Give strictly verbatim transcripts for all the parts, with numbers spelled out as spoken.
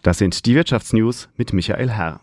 Das sind die Wirtschaftsnews mit Michael Herr.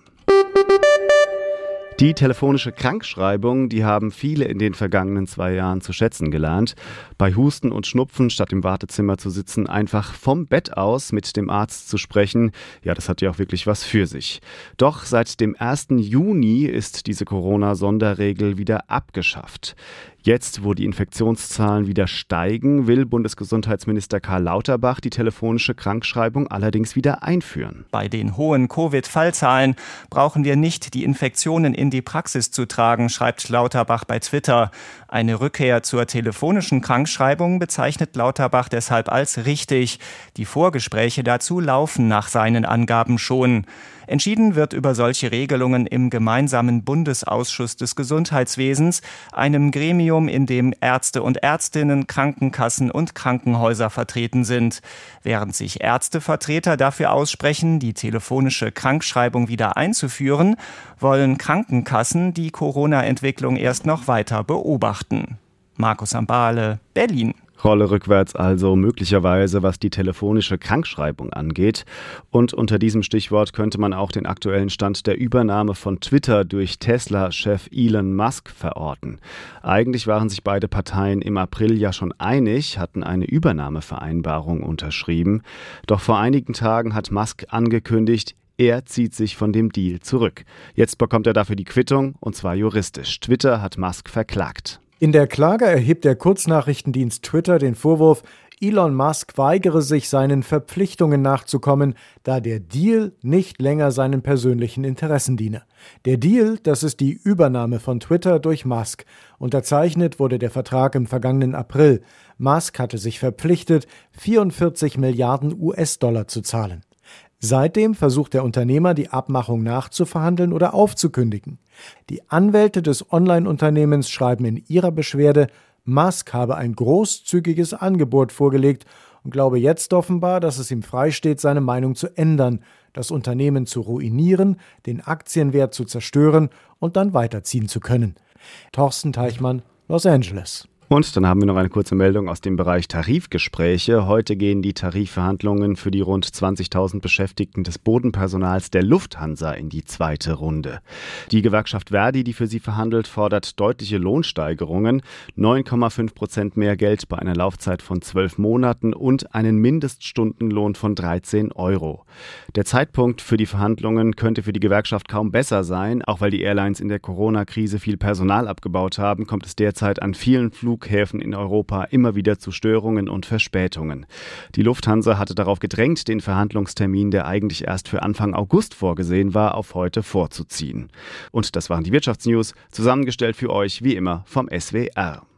Die telefonische Krankschreibung, die haben viele in den vergangenen zwei Jahren zu schätzen gelernt. Bei Husten und Schnupfen, statt im Wartezimmer zu sitzen, einfach vom Bett aus mit dem Arzt zu sprechen, ja, das hat ja auch wirklich was für sich. Doch seit dem ersten Juni ist diese Corona-Sonderregel wieder abgeschafft. Jetzt, wo die Infektionszahlen wieder steigen, will Bundesgesundheitsminister Karl Lauterbach die telefonische Krankschreibung allerdings wieder einführen. Bei den hohen Covid-Fallzahlen brauchen wir nicht die Infektionen in die Praxis zu tragen, schreibt Lauterbach bei Twitter. Eine Rückkehr zur telefonischen Krankschreibung bezeichnet Lauterbach deshalb als richtig. Die Vorgespräche dazu laufen nach seinen Angaben schon. Entschieden wird über solche Regelungen im gemeinsamen Bundesausschuss des Gesundheitswesens, einem Gremium, in dem Ärzte und Ärztinnen, Krankenkassen und Krankenhäuser vertreten sind. Während sich Ärztevertreter dafür aussprechen, die telefonische Krankschreibung wieder einzuführen, wollen Krankenkassen die Corona-Entwicklung erst noch weiter beobachten. Markus Ambale, Berlin. Rolle rückwärts also möglicherweise, was die telefonische Krankschreibung angeht. Und unter diesem Stichwort könnte man auch den aktuellen Stand der Übernahme von Twitter durch Tesla-Chef Elon Musk verorten. Eigentlich waren sich beide Parteien im April ja schon einig, hatten eine Übernahmevereinbarung unterschrieben. Doch vor einigen Tagen hat Musk angekündigt, er zieht sich von dem Deal zurück. Jetzt bekommt er dafür die Quittung, und zwar juristisch. Twitter hat Musk verklagt. In der Klage erhebt der Kurznachrichtendienst Twitter den Vorwurf, Elon Musk weigere sich, seinen Verpflichtungen nachzukommen, da der Deal nicht länger seinen persönlichen Interessen diene. Der Deal, das ist die Übernahme von Twitter durch Musk. Unterzeichnet wurde der Vertrag im vergangenen April. Musk hatte sich verpflichtet, vierundvierzig Milliarden U S-Dollar zu zahlen. Seitdem versucht der Unternehmer, die Abmachung nachzuverhandeln oder aufzukündigen. Die Anwälte des Online-Unternehmens schreiben in ihrer Beschwerde, Musk habe ein großzügiges Angebot vorgelegt und glaube jetzt offenbar, dass es ihm freisteht, seine Meinung zu ändern, das Unternehmen zu ruinieren, den Aktienwert zu zerstören und dann weiterziehen zu können. Thorsten Teichmann, Los Angeles. Und dann haben wir noch eine kurze Meldung aus dem Bereich Tarifgespräche. Heute gehen die Tarifverhandlungen für die rund zwanzigtausend Beschäftigten des Bodenpersonals der Lufthansa in die zweite Runde. Die Gewerkschaft Verdi, die für sie verhandelt, fordert deutliche Lohnsteigerungen, neun Komma fünf Prozent mehr Geld bei einer Laufzeit von zwölf Monaten und einen Mindeststundenlohn von dreizehn Euro. Der Zeitpunkt für die Verhandlungen könnte für die Gewerkschaft kaum besser sein. Auch weil die Airlines in der Corona-Krise viel Personal abgebaut haben, kommt es derzeit an vielen Flughäfen Flughäfen in Europa immer wieder zu Störungen und Verspätungen. Die Lufthansa hatte darauf gedrängt, den Verhandlungstermin, der eigentlich erst für Anfang August vorgesehen war, auf heute vorzuziehen. Und das waren die Wirtschaftsnews, zusammengestellt für euch wie immer vom S W R.